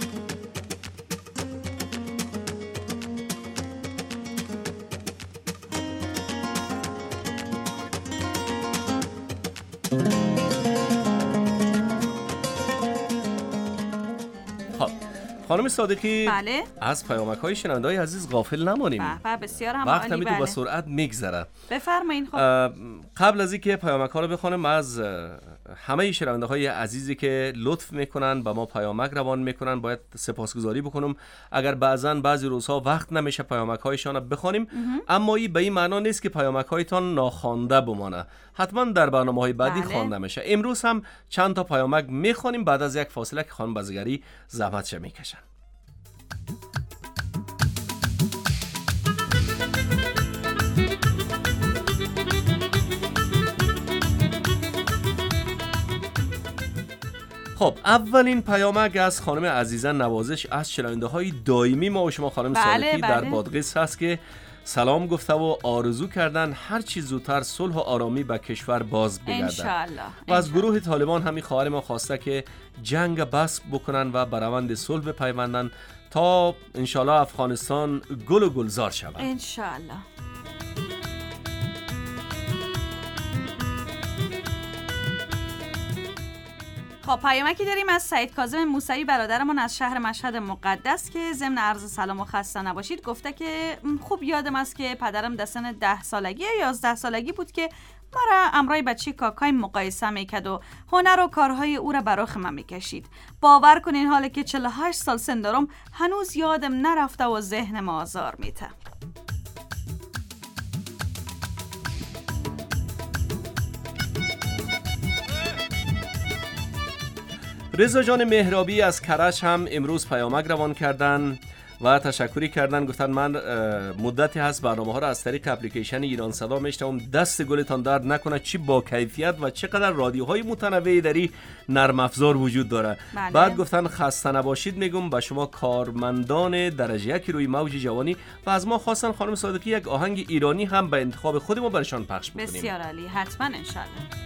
خانم صادقی بله از پیامک های شنونده های عزیز غافل نمانیم. بله بسیار هم وقت عالی. هم بله. با سرعت میگذره. بفرمایید. خب قبل از اینکه پیامک ها رو بخونم، از همه شنونده های عزیزی که لطف میکنن با ما پیامک روان میکنن باید سپاسگزاری بکنم. اگر بعضا بعضی روزها وقت نمیشه پیامک هایشان رو بخونیم، اما این به این معنا نیست که پیامک هایتان ناخوانده بمانه. حتما در برنامه های بعدی بله. خوانده میشه. امروز هم چند تا پیامک میخونیم بعد از یک فاصله که خانم بازیگری زحمتش میکشن. خب اولین پیامک از خانم عزیزه نوازش از شنونده های دائمی ما و شما خانم بله، صادقی بله. در بادغیس هست که سلام گفته و آرزو کردن هر چی زودتر صلح و آرامی به کشور باز بگردد. انشالله. و از گروه طالبان همین خواهر ما خواسته که جنگ بس بکنن و بر روند صلح بپیوندن تا انشالله افغانستان گل و گلزار شود. انشالله. خب پیامکی داریم از سعید کاظم موسوی برادرمون از شهر مشهد مقدس که ضمن عرض سلام و خسته نباشید گفته که خوب یادم است که پدرم در سن ده سالگی یا یازده سالگی بود که مرا امرای بچه کاکای مقایسه میکرد و هنر و کارهای او را برای من میکشید. باور کنین حالا که چهل و هشت سال سن دارم هنوز یادم نرفته و ذهنم آزار میته. رضا جان مهرابی از کرج هم امروز پیامک روان کردن و تشکری کردن. گفتن من مدتی هست برنامه ها را از طریق اپلیکیشن ایران صدا میشنوم. دست گلتان درد نکنه، چی با کیفیت و چقدر رادیوهای متنوعی در این نرم افزار وجود داره. بله. بعد گفتن خسته نباشید میگم به شما کارمندان درجه یک روی موج جوانی و از ما خواستن خانم صادقی یک آهنگ ایرانی هم به انتخاب خود ما برشان پخش بکنیم. بسیار عالی، حتما انشالله.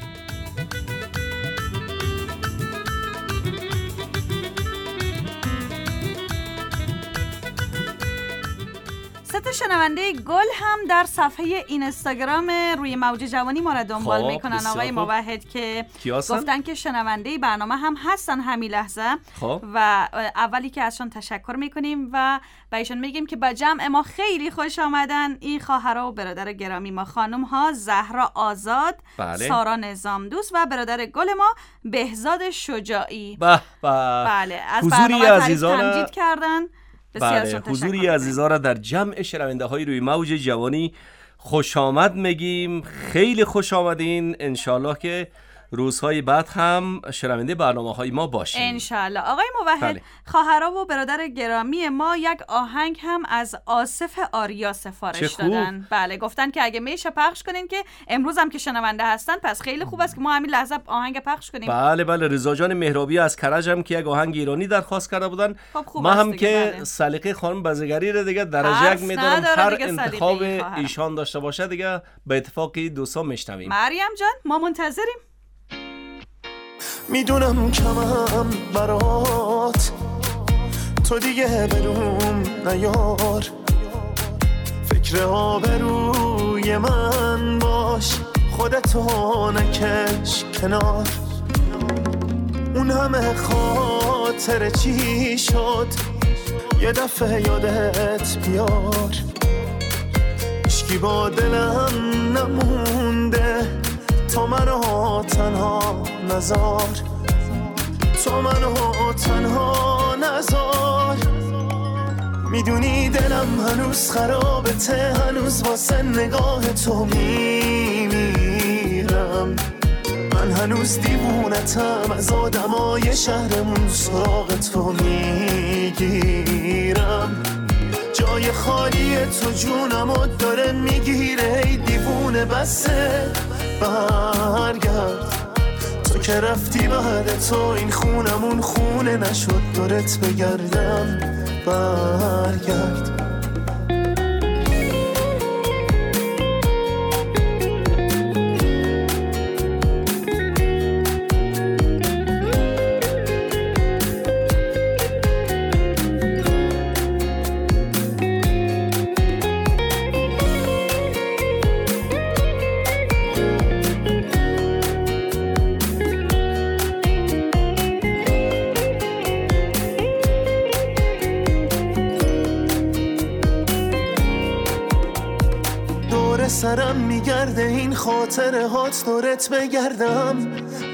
ست شنونده گل هم در صفحه اینستاگرام روی موج جوانی ما را دنبال خوب، میکنن. آقای خوب. موحد که کیاسن؟ گفتن که شنونده برنامه هم هستن همین لحظه. خوب. و اولی که ازشان تشکر میکنیم و به ایشون میگیم که با جمع ما خیلی خوش آمدن. این خواهرها و برادر گرامی ما خانم ها زهرا آزاد، بله. سارا نظام دوست و برادر گل ما بهزاد شجاعی. به به. بله از حضوری برنامه تعریف عزیزان تمجید کردن. بله، حضوری عزیزان را در جمع شنونده های روی موج جوانی خوش آمد میگیم. خیلی خوش آمدین. انشالله که روزهای بعد هم شنونده برنامه های ما باشین انشالله. آقای موحد، بله. خواهرها و برادر گرامی ما یک آهنگ هم از آصف آریا سفارش دادن. بله گفتن که اگه میشه پخش کنین که امروز هم که شنونده هستن پس خیلی خوب است که ما همین لحظه آهنگ پخش کنیم. بله بله. رضا جان مهرابی از کرج هم که یک آهنگ ایرانی درخواست کرده بودن. خب ما هم دیگه. که بله. سلیقه خانم بازیگری رو دیگه درجه یک میدارم، هر انتخاب ایشان داشته باشه دیگه به اتفاقی دوستا میشنویم. مریم جان ما منتظریم. میدونم کمم برات تو دیگه بروم نیار، فکر آبروی من باش خودتو نکش کنار. اون همه خاطر چی شد یه دفعه یادت بیار. اشکی با دلم نمونده تو منو تنها نزار، تو منو تنها نزار. میدونی دلم هنوز خرابته، هنوز واسه نگاه تو میمیرم. من هنوز دیوونتم، از آدمای شهرمون سراغ تو میگیرم. جای خالی تو جونمو داره میگیره، ای دیوونه بسه برگرد. تو که رفتی بعد تو این خونمون خونه نشد، دورت بگردم برگرد. سرم میگرده این خاطره هات دورت بگردم.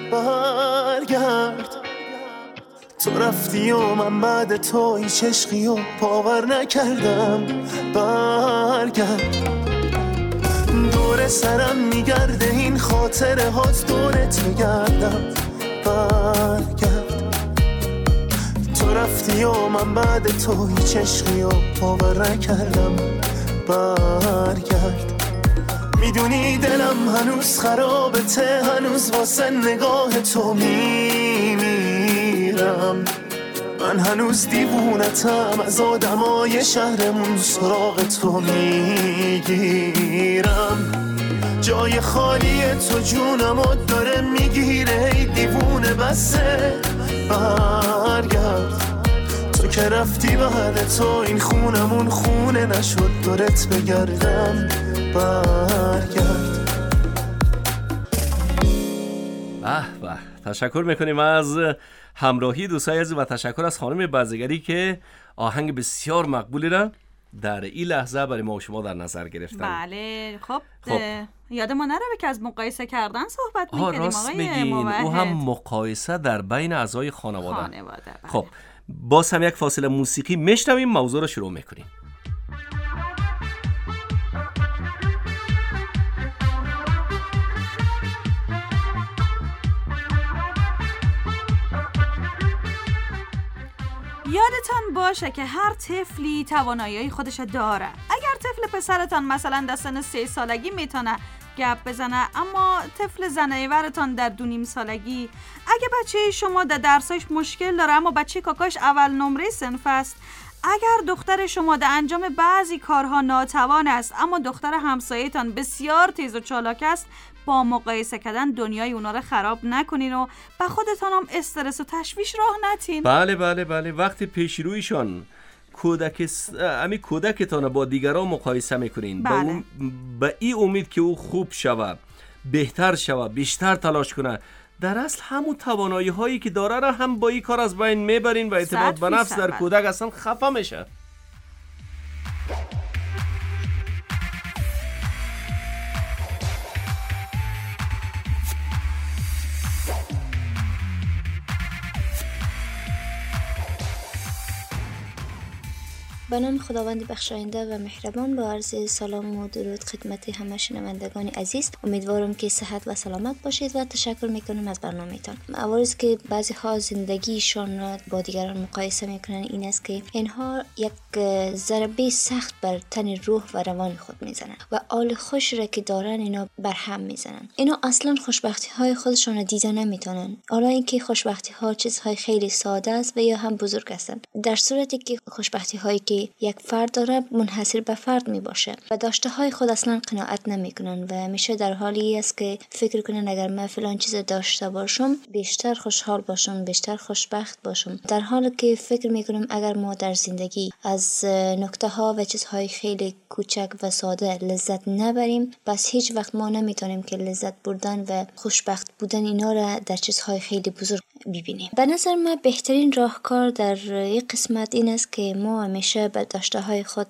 برگرد تو رفتی و من بعد تو هیچ عشقی و باور نکردم. برگرد دور سرم میگرده این خاطره هات دورت بگردم. برگرد تو رفتی و من بعد تو هیچ عشقی و باور نکردم. برگرد میدونی دلم هنوز خرابته، هنوز واسه نگاه تو میمیرم. من هنوز دیوونتم، از آدمای شهرمون سراغ تو میگیرم. جای خالی تو جونمو داره میگیره، ای دیوونه بسه. برگرد تو که رفتی بعد تو این خونمون خونه نشد دورت بگردم. برگرد. به به، تشکر میکنیم از همراهی دوستای عزیز و تشکر از خانم بازیگری که آهنگ بسیار مقبولی را در این لحظه برای ما و شما در نظر گرفتن. بله خب, خب. یاد ما نره که از مقایسه کردن صحبت میکنیم. راست میگین، او هم مقایسه در بین اعضای خانواده. خانواده بله. خب باز هم یک فاصله موسیقی میشنویم، موضوع رو شروع میکنیم. یادتان باشه که هر طفلی توانایی خودش داره. اگر طفل پسرتان مثلا در سن سه سالگی میتونه گپ بزنه، اما طفل زنیورتان در دو نیم سالگی، اگه بچه شما در درسش مشکل داره اما بچه کاکاش اول نمره صنف است، اگر دختر شما در انجام بعضی کارها ناتوان است اما دختر همسایه‌تان بسیار تیز و چالاک است، با مقایسه کردن دنیای اونا رو خراب نکنین و به خودتان هم استرس و تشویش راه ندین. بله بله بله، وقتی پیشرویشان کودک امی کودکتان با دیگران مقایسه میکنین، بله. با به این امید که او خوب شود، بهتر شود، بیشتر تلاش کنه، در اصل همون توانایی هایی که داره را هم با این کار از بین میبرین و اعتماد به نفس در کودک اصلا خفه میشه. به نام خداوند بخشاینده و مهربان، با عرض سلام و درود خدمت همه شنوندگان عزیز. امیدوارم که صحت و سلامت باشید و تشکر میکنم از برنامه‌تان. عوارضی که بعضی ها زندگیشان را با دیگران مقایسه میکنن این است که اینها یک ضربه سخت بر تن روح و روان خود میزنن و حال خوش را که دارن اینا بر هم میزنن. اینا اصلا خوشبختی های خودشان را دیده نمیتونن، حالا اینکه خوشبختی ها چیزهای خیلی ساده است و یا هم بزرگ هستند. در صورتی که خوشبختی هایی که یک فرد داره منحصر به فرد می باشه و داشته های خود اصلا قناعت نمی کنن و همیشه در حالی است که فکر کنن اگر من فلان چیز داشته باشم بیشتر خوشحال باشم، بیشتر خوشبخت باشم، در حالی که فکر می کنم اگر ما در زندگی از نکته ها و چیزهای خیلی کوچک و ساده لذت نبریم، پس هیچ وقت ما نمیتونیم که لذت بردن و خوشبخت بودن اینا را در چیزهای خیلی بزرگ ببینیم. به نظر من بهترین راهکار در این قسمت این است که ما همیشه به داشته های خود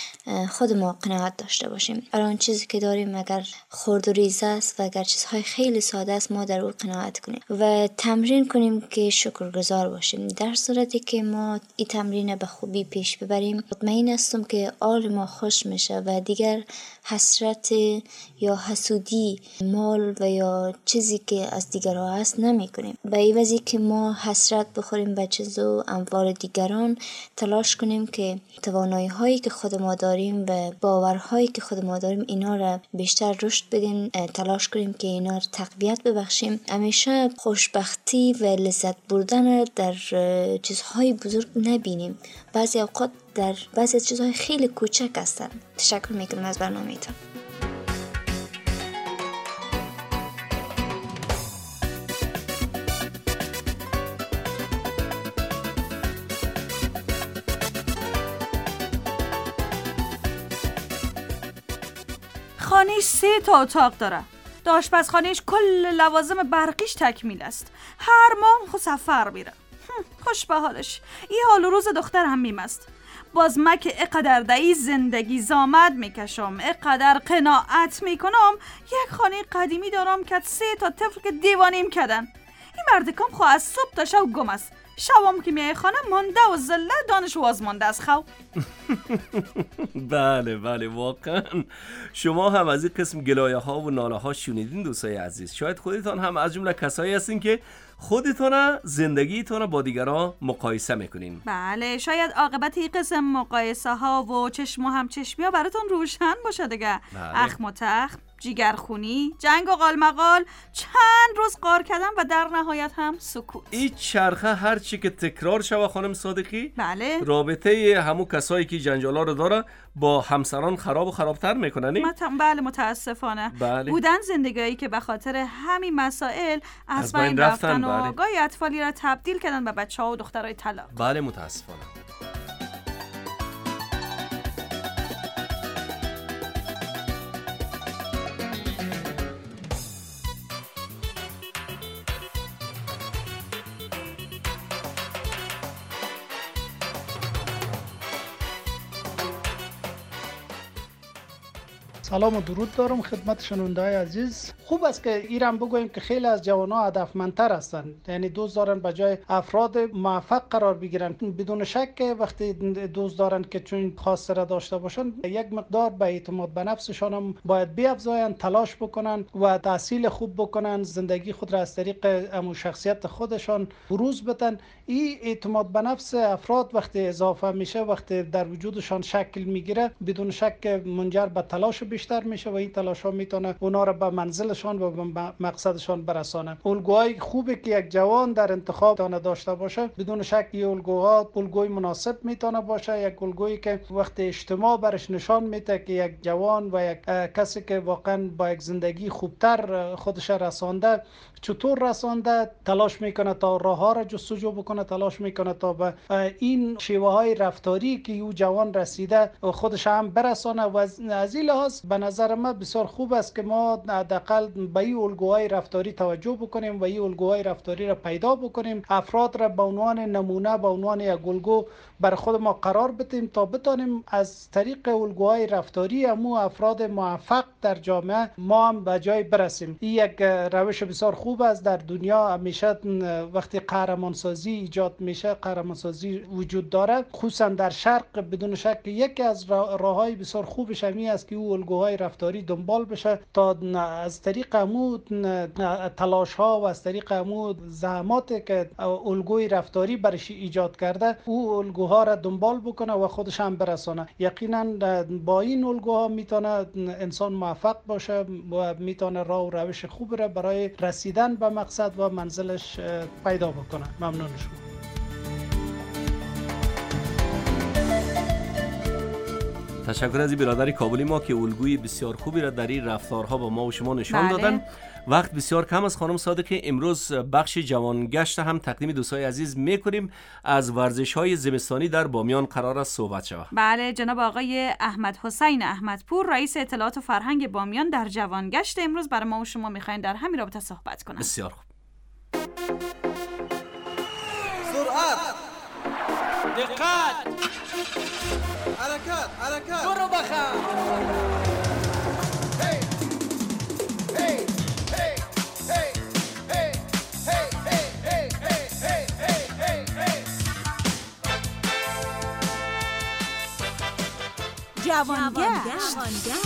خود ما قناعت داشته باشیم. الان چیزی که داریم اگر خرد و ریز است و اگر چیزهای خیلی ساده است ما در او قناعت کنیم و تمرین کنیم که شکرگزار باشیم. در صورتی که ما این تمرین به خوبی پیش ببریم مطمئن هستم که حال ما خوش میشه و دیگر حسرت یا حسودی مال و یا چیزی که از دیگران هست نمی کنیم. به این وجه که ما حسرت بخوریم به چیز و اموال دیگران، تلاش کنیم که توانایی هایی که خود ما داریم و باورهایی که خود ما داریم اینا را بیشتر رشد بدیم، تلاش کنیم که اینا را تقویت ببخشیم. همیشه خوشبختی و لذت بردن در چیزهای بزرگ نبینیم، بعضی اوقات در بعضی چیزهای خیلی کوچک هستند. تشکر میکنم از برنامه‌تان. خانه‌اش سه تا اتاق داره. آشپزخانه‌اش کل لوازم برقیش تکمیل است. هر ماه خود سفر میره. خوش به حالش. این حال و روز دختر هم میم است. باز من که اقدر دایی زندگی زامد میکشم، اقدر قناعت میکنم. یک خانه قدیمی دارم که سه تا طفل که دیوانیم کردن. این مردکم خواه از صبح تا شب گم است. شبام که میای خانه مانده و زله دانش واز مانده از خو. بله بله واقعا شما هم از این قسم گلایه ها و ناله ها شنیدین دوستای عزیز. شاید خودتان هم از جمله کسایی هستین که خودتان زندگیتان با دیگران مقایسه میکنین. بله شاید عاقبت این قسم مقایسه ها و چشم و همچشمی ها براتون روشن باشه دیگه. بله. اخم و تخم، جیگرخونی، جنگ و قالمقال، چند روز قار کردن و در نهایت هم سکوت. این چرخه هر چی که تکرار شوه خانم صادقی، بله رابطه همون کسایی که جنجالا رو داره با همسران خراب و خرابتر میکنن. مت... بله متاسفانه. بله. بودن زندگیایی که به خاطر همین مسائل از, از بین بین رفتن, رفتن و بله. گاهی اطفالی را تبدیل کردن به بچه ها و دخترای طلاق. بله متاسفانه. سلام و درود دارم خدمت شنونده‌های عزیز. خوب است که ایران بگوییم که خیلی از جوانان هدفمندتر هستند، یعنی دوست دارن به جای افراد موفق قرار بگیرن. بدون شک که وقتی دوست دارن که چون خواسته را داشته باشن یک مقدار به اعتماد به نفسشان هم باید بیافزاین، تلاش بکنن و تحصیل خوب بکنن، زندگی خود را از طریق امو شخصیت خودشان بروز بدن. این اعتماد به نفس افراد وقتی اضافه میشه، وقتی در وجودشان شکل میگیره، بدون شک منجر به تلاش بیشتر میشه و این تلاش ها میتونه اونا را به منزلشان و به مقصدشان برسانه. الگوهای خوبی که یک جوان در انتخاب تانه داشته باشه، بدون شک این الگوها الگوی مناسب میتونه باشه. یک الگویی که وقتی اجتماع برش نشان میده که یک جوان و یک کسی که واقعا با یک زندگی خوبتر خودش رسانده، چطور رسانده، تلاش میکنه تا راه ها را جستجو بکنه، تلاش میکنه تا به این شیوه های رفتاری که او جوان رسیده خودش هم برسانه. و از این لحاظ به نظر من بسیار خوب است که ما حداقل به این الگوهای رفتاری توجه بکنیم و این الگوهای رفتاری را پیدا بکنیم، افراد را به عنوان نمونه، به عنوان یک الگو بر خود ما قرار بدیم تا بتانیم از طریق الگوهای رفتاری همو افراد موفق در جامعه ما هم به جای برسیم. این یک روش بسیار خوب است. در دنیا همیشه وقتی قهرمانسازی ایجاد میشه، قهرمانسازی وجود داره، خصوصا در شرق، بدون شک یکی از راههای بسیار خوبش همین است که او الگوهای رفتاری دنبال بشه تا از طریق همو تلاش ها و از طریق همو زحماتی که الگوی رفتاری برش ایجاد کرده او الگوها را دنبال بکنه و خودش هم برسانه. یقینا با این الگوها میتونه انسان موفق باشه و میتونه راه و روش خوب را برای رسیدن به مقصد و منزلش پیدا بکنه. ممنون شما. تشکر از این برادر کابلی ما که الگوی بسیار خوبی را در این رفتارها با ما و شما نشان بله. دادن. وقت بسیار کم است خانم صادقی. امروز بخش جوانگشت هم تقدیم دوستای عزیز میکنیم. از ورزش‌های زمستانی در بامیان قرار است صحبت شود. بله جناب آقای احمد حسین احمدپور رئیس اطلاعات و فرهنگ بامیان در جوانگشت امروز برای ما و شما میخواین در همین رابطه صحبت کنن. بسیار خوب. سرعت، دقت، حرکت حرکت برو بخم. هی هی هی هی هی هی هی هی هی هی جوانگشت.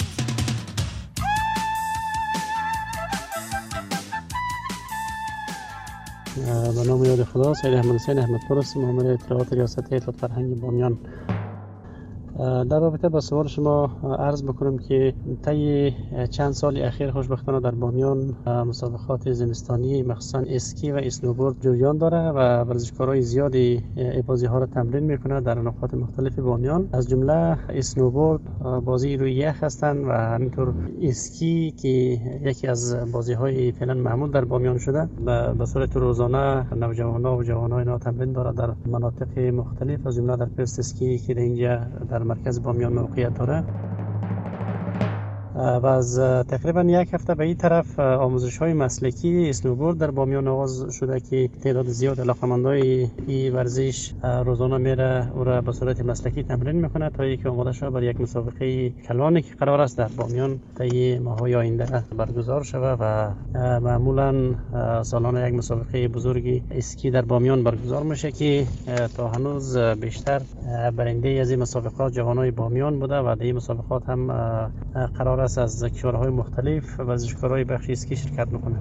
به نام یاد خدا، سید احمد حسین احمدپور هستم، مامور اطلاعات ریاست اطلاعات فرهنگ بامیان. در رابطه با سوال شما عرض بکنم که طی چند سال اخیر خوشبختانه در بامیان مسابقات زمستانی مخصوصا اسکی و اسنوبورد جریان داره و ورزشکارای زیادی بازی ها را تمرین میکنه در نقاط مختلف بامیان. از جمله اسنوبورد بازی روی یخ هستند و همینطور اسکی که یکی از بازی های فعلا معمول در بامیان شده به صورت روزانه نوجوانان و جوانان اینا تمرین داره در مناطق مختلف، از جمله در پست اسکی که در اینجا در مرکز بامیان موقعیت داره. و از تقریبا یک هفته به این طرف آموزش های مسلکی اسنوبورد در بامیان آغاز شده که تعداد زیاد علاقه‌مندای این ورزش روزانه میره او را به صورت مسلکی تمرین میکنه تا اینکه آماده شود برای یک مسابقه کلانی که قرار است در بامیان طی ماه‌های آینده برگزار شود و معمولا سالانه یک مسابقه بزرگی اسکی در بامیان برگزار میشه که تا هنوز بیشتر برنده از این مسابقات جوانای بامیان بوده و در این مسابقات هم قرار است از کشورهای مختلف ورزشکارای بخش اسکی شرکت میکنه.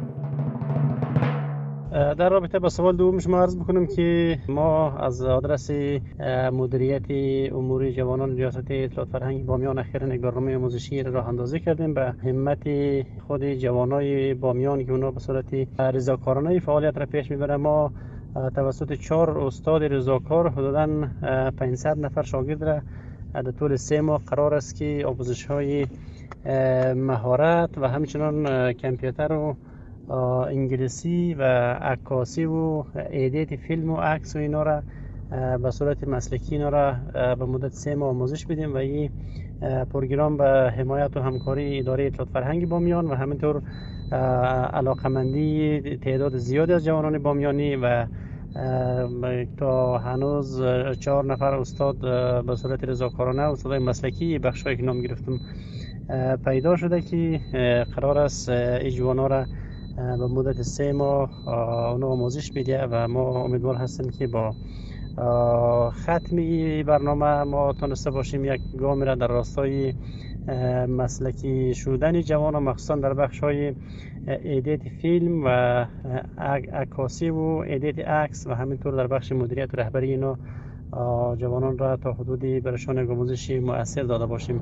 در رابطه با سوال دوم شما عرض بکنم که ما از آدرس مدیریت امور جوانان ریاست اطلاعات فرهنگ بامیان اخیراً یک برنامه آموزشی راه اندازی کردیم به همت خود جوانای بامیان که اونا به صورت رضاکارانه فعالیت را پیش میبرن. ما توسط چهار استاد رضاکار حدوداً پانصد نفر شاگرد را در طول سه ماه قرار است که آموزش‌های مهارت و همچنان کامپیوتر و انگلیسی و عکاسی و ایدیت فیلم و عکس و اینا را به صورت مسلکی اینا را به مدت سه ماه آموزش بدیم و این پروگرام به حمایت و همکاری اداره اطلاعات فرهنگ بامیان و همینطور علاقمندی تعداد زیادی از جوانان بامیانی و تا هنوز چهار نفر استاد به صورت رضاکارانه استادای مسلکی بخشایی که نام گرفتم پیدا شده که قرار است این جوانا را به مدت سه ماه اونو آموزش میده و ما امیدوار هستیم که با ختم برنامه ما تونسته باشیم یک گام را در راستای مسلکی شدن جوان و مخصوصا در بخش های ایدیت فیلم و عکاسی و ایدیت عکس و همینطور در بخش مدیریت و رهبری اینا جوانان را تا حدودی برشان آموزشی مؤثر داده باشیم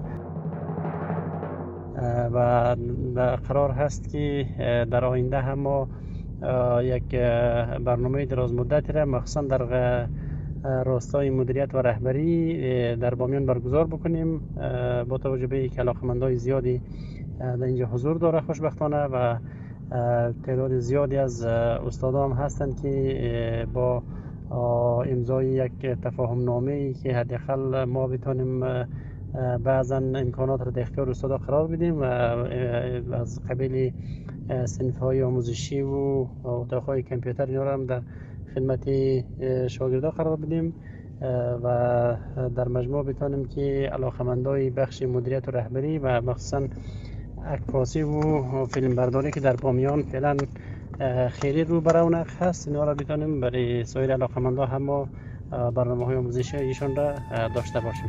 و قرار هست که در آینده هم ما یک برنامه دراز مدتی را مخصوصا در راستای مدیریت و رهبری در بامیان برگزار بکنیم با توجه به اینکه علاقه‌مندای زیادی در اینجا حضور داره خوشبختانه و تعداد زیادی از استادان هم هستند که با امضای یک تفاهم نامه‌ای که حداقل ما بتونیم بعضا امکانات را در اختیار استادا قرار بدیم و از قبیل صنف‌های آموزشی و اتاق‌های کامپیوتر اینا را هم در خدمت شاگردان قرار بدیم و در مجموع بتونیم که علاقه‌مندای بخش مدیریت و رهبری و مخصوصا عکاسی و فیلم برداری که در بامیان فعلا خیلی رو بر رونق هست اینا را بتونیم برای سایر علاقه‌مندان هم ما برنامه‌های آموزشی ایشان را داشته باشیم.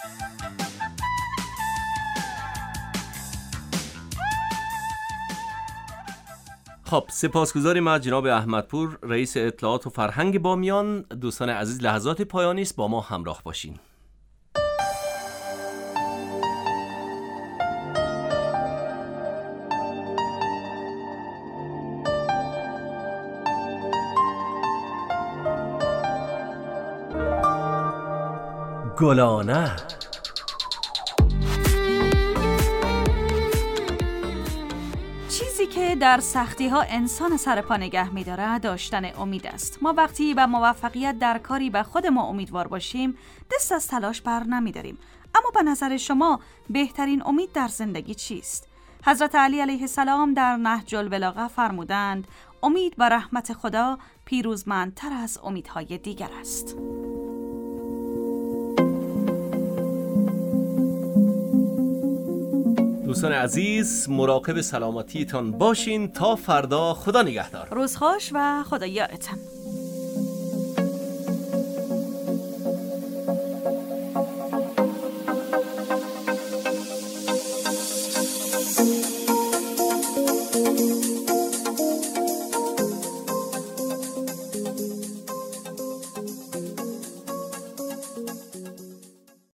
خب سپاسگزاریم از جناب احمدپور رئیس اطلاعات و فرهنگ بامیان. دوستان عزیز لحظات پایانی است، با ما همراه باشین. گلانه که در سختی ها انسان سر پا نگه می داره داشتن امید است. ما وقتی به موفقیت در کاری به خود ما امیدوار باشیم دست از تلاش بر نمی داریم. اما به نظر شما بهترین امید در زندگی چیست؟ حضرت علی علیه السلام در نهج البلاغه فرمودند امید به رحمت خدا پیروزمندتر از امیدهای دیگر است. دوستان عزیز مراقب سلامتیتان باشین تا فردا. خدا نگهدار. روز خوش و خدا یارتان.